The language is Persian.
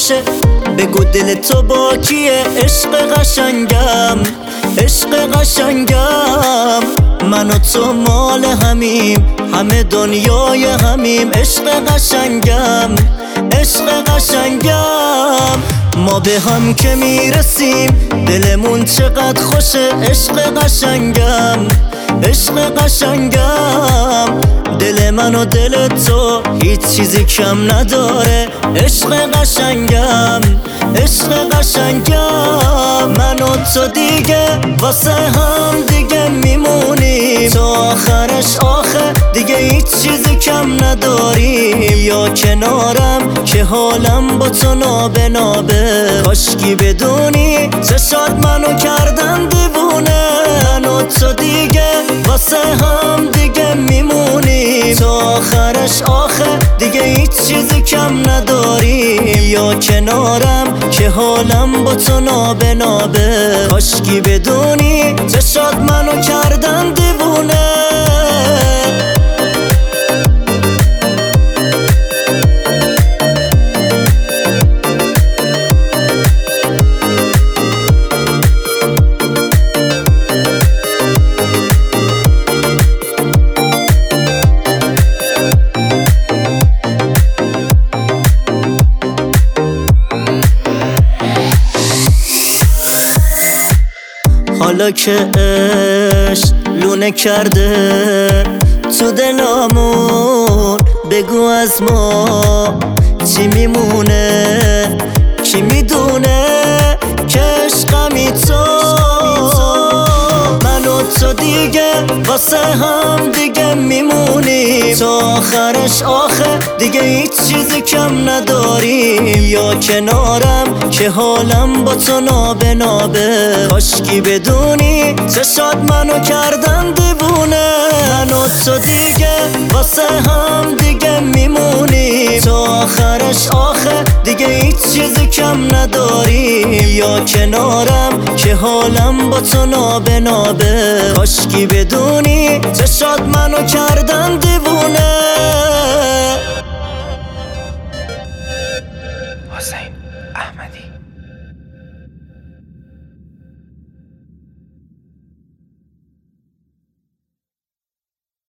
خوشه. بگو دل تو با کیه؟ عشق قشنگم، عشق قشنگم. من و تو مال همیم، همه دنیای همیم. عشق قشنگم، عشق قشنگم. ما به هم که میرسیم دلمون چقدر خوشه. عشق قشنگم، عشق قشنگم. دل من و دل تو هیچ چیزی کم نداره. عشق قشنگم، عشق قشنگم. من و تو دیگه واسه هم دیگه میمونیم تا آخرش آخه. دیگه هیچ چیزی کم نداریم. یا کنارم که حالم با تو نابه نابه. کاشکی بدونی چشات منو کردن دیوونه. من و تو دیگه واسه هم دیگه میمونیم تا آخرش آخه. دیگه هیچ چیزی کم نداریم. یا کنارم که حالم با تو نابه نابه. کاشکی بدونی چشات منو کردن دیوونه. حالا که عشق لونه کرده تو دلامون، بگو از ما چی میمونه؟ کی میدونه که عشقمی تو؟ من و تو دیگه واسه هم دیگه میمونیم تا آخرش آخه. دیگه هیچ چیزی کم نداریم. یا کنارم که حالم با تو نابه نابه. کاشکی بدونی چشات منو کردن دیوونه. من و تو دیگه واسه هم دیگه میمونیم تا آخرش آخه. دیگه هیچ چیزی کم نداریم. یا کنارم که حالم با تو نابه نابه. کاشکی بدونی چشات منو کردن دیوونه.